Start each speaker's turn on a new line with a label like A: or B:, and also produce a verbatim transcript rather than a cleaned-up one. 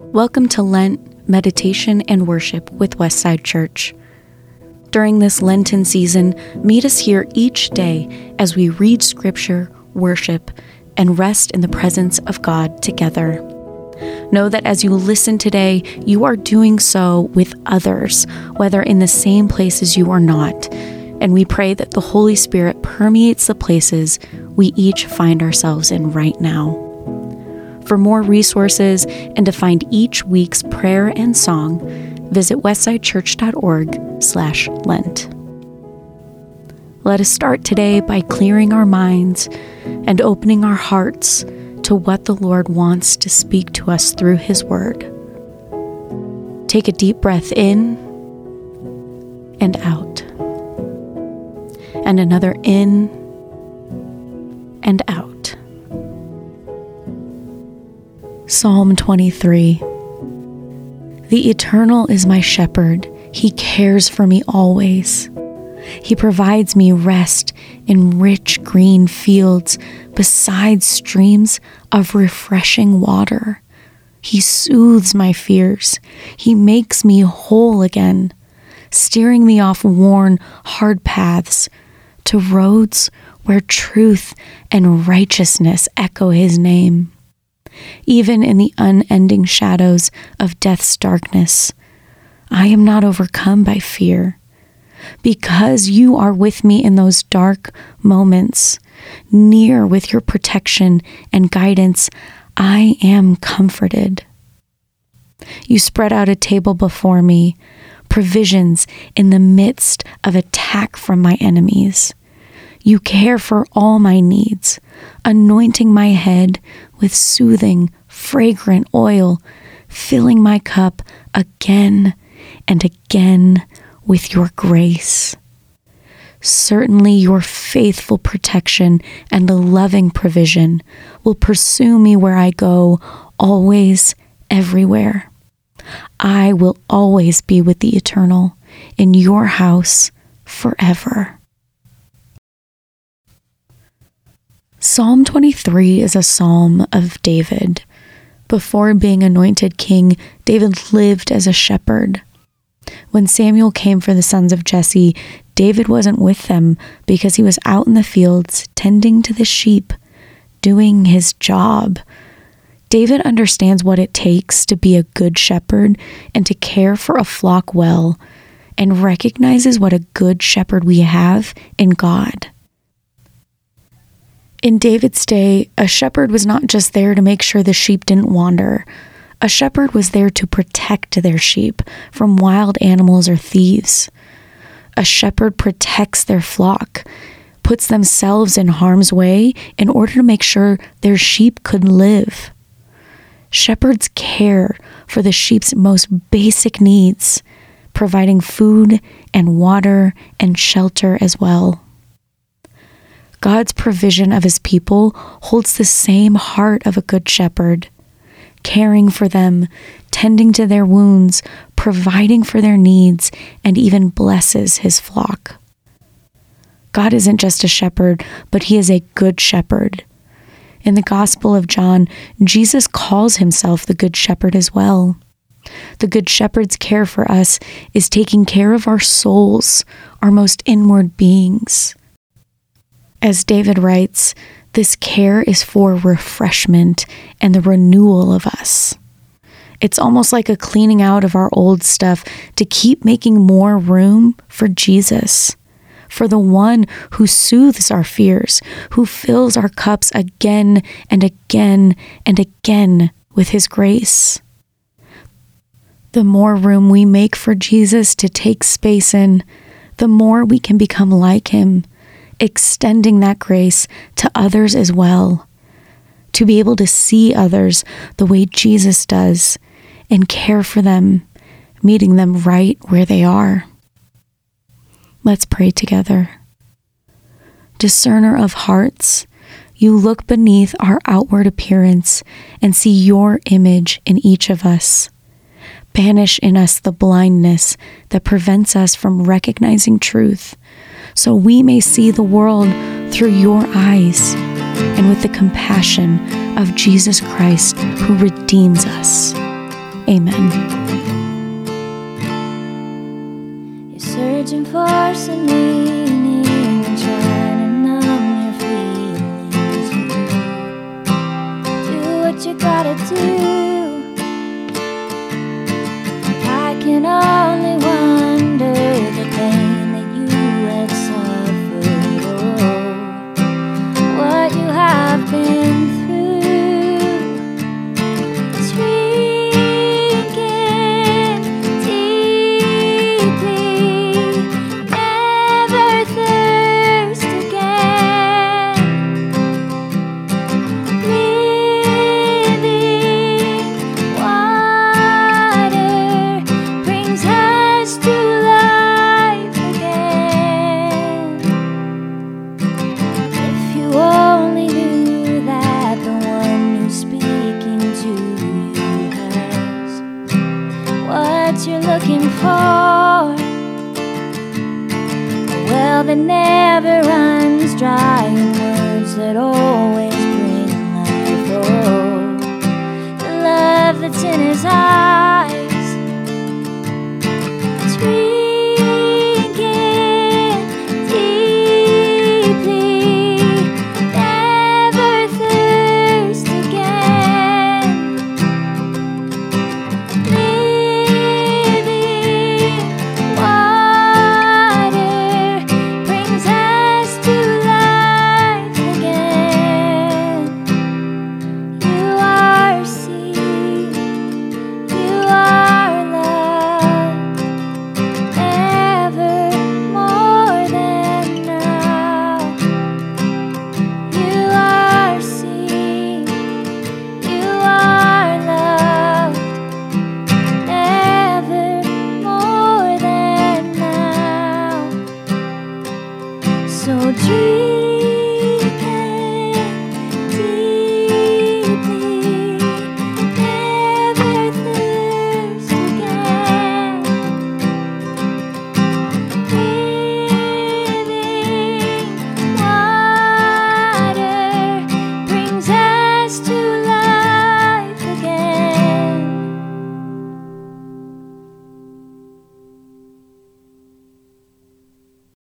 A: Welcome to Lent, Meditation, and Worship with Westside Church. During this Lenten season, meet us here each day as we read Scripture, worship, and rest in the presence of God together. Know that as you listen today, you are doing so with others, whether in the same places you are not, and we pray that the Holy Spirit permeates the places we each find ourselves in right now. For more resources and to find each week's prayer and song, visit westsidechurch.org slash Lent. Let us start today by clearing our minds and opening our hearts to what the Lord wants to speak to us through His Word. Take a deep breath in and out, and another in and out. Psalm twenty-three. The Eternal is my shepherd. He cares for me always. He provides me rest in rich green fields beside streams of refreshing water. He soothes my fears. He makes me whole again, steering me off worn, hard paths to roads where truth and righteousness echo His name. Even in the unending shadows of death's darkness, I am not overcome by fear. Because you are with me in those dark moments, near with your protection and guidance, I am comforted. You spread out a table before me, provisions in the midst of attack from my enemies. You care for all my needs, anointing my head with soothing, fragrant oil, filling my cup again and again with your grace. Certainly your faithful protection and loving provision will pursue me where I go, always, everywhere. I will always be with the Eternal in your house forever. Psalm twenty-three is a psalm of David. Before being anointed king, David lived as a shepherd. When Samuel came for the sons of Jesse, David wasn't with them because he was out in the fields tending to the sheep, doing his job. David understands what it takes to be a good shepherd and to care for a flock well, and recognizes what a good shepherd we have in God. In David's day, a shepherd was not just there to make sure the sheep didn't wander. A shepherd was there to protect their sheep from wild animals or thieves. A shepherd protects their flock, puts themselves in harm's way in order to make sure their sheep could live. Shepherds care for the sheep's most basic needs, providing food and water and shelter as well. God's provision of His people holds the same heart of a good shepherd, caring for them, tending to their wounds, providing for their needs, and even blesses His flock. God isn't just a shepherd, but He is a good shepherd. In the Gospel of John, Jesus calls Himself the Good Shepherd as well. The Good Shepherd's care for us is taking care of our souls, our most inward beings. As David writes, this care is for refreshment and the renewal of us. It's almost like a cleaning out of our old stuff to keep making more room for Jesus, for the one who soothes our fears, who fills our cups again and again and again with His grace. The more room we make for Jesus to take space in, the more we can become like Him, extending that grace to others as well, to be able to see others the way Jesus does and care for them, meeting them right where they are. Let's pray together. Discerner of hearts, you look beneath our outward appearance and see your image in each of us. Banish in us the blindness that prevents us from recognizing truth, so we may see the world through your eyes and with the compassion of Jesus Christ who redeems us. Amen.
B: You're searching for some meaning and trying to numb your feelings. You do what you gotta do. I can only wonder the pain that you have suffered, oh, what you have been through. Drinking deeply, never thirst again. Living water brings us to life again. If you only knew that the one who's speaking to you has what you're looking for, a well that never runs dry, and words that always bring life. Oh, the love that's in his eyes. Drinking deeply, never thirst again. Living water brings us to life again. You are seen, you are loved, ever more than now. You are seen, you are loved, ever more than now. So dream.